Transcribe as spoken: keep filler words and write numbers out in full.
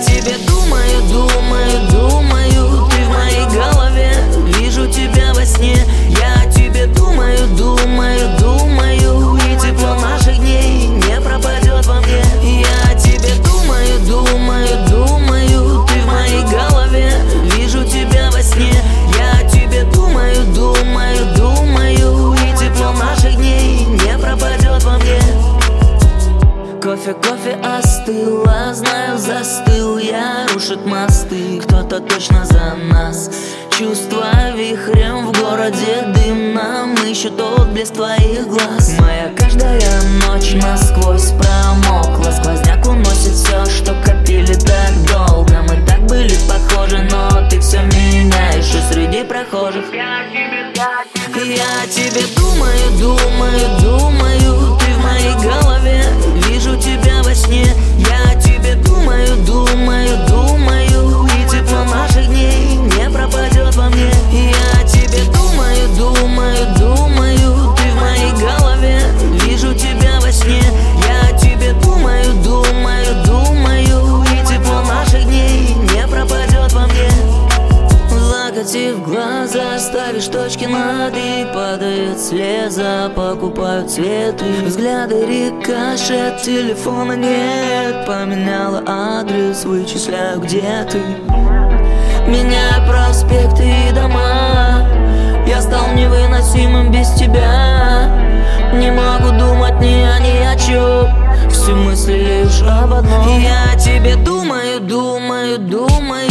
тебе думаю, думаю, думаю. Ты в моей голове, вижу тебя во сне. Я тебе думаю, думаю, думаю. И тепло наших дней не пропадет во мне. Я тебе думаю, думаю, думаю. Ты в моей голове, вижу тебя во сне. Я тебе думаю, думаю, думаю. И тепло наших дней не пропадет во мне. Кофе, кофе остыла, знаю, застыл я, рушит мосты, кто-то точно за нас. Чувства вихрем в городе дымном, ищут отблеск твоих глаз. Моя каждая ночь насквозь промокла, сквозняк уносит все, что копили так долго. Мы так были похожи, но ты все меняешь и среди прохожих. Я тебе, я тебе думаю, думаю, думаю. Ты в моей голове, вижу тебя во сне. Я тебе думаю, думаю, думаю. И тепло наших дней не пропадет во мне. Я тебе думаю, думаю, думаю. Ты в моей голове, вижу тебя во сне. Я тебе думаю, думаю, думаю. И тепло наших дней не пропадет во мне. Закатив глаза, ставишь точки над «и», падает слеза, покупают цветы. Взгляды рикошет, телефона нет. Поменяла адрес, вычисляю, где ты. Меняю проспекты и дома. Я стал невыносимым без тебя. Не могу думать ни о ни о чем. Все мысли лишь об одном. Я тебе думаю, думаю, думаю.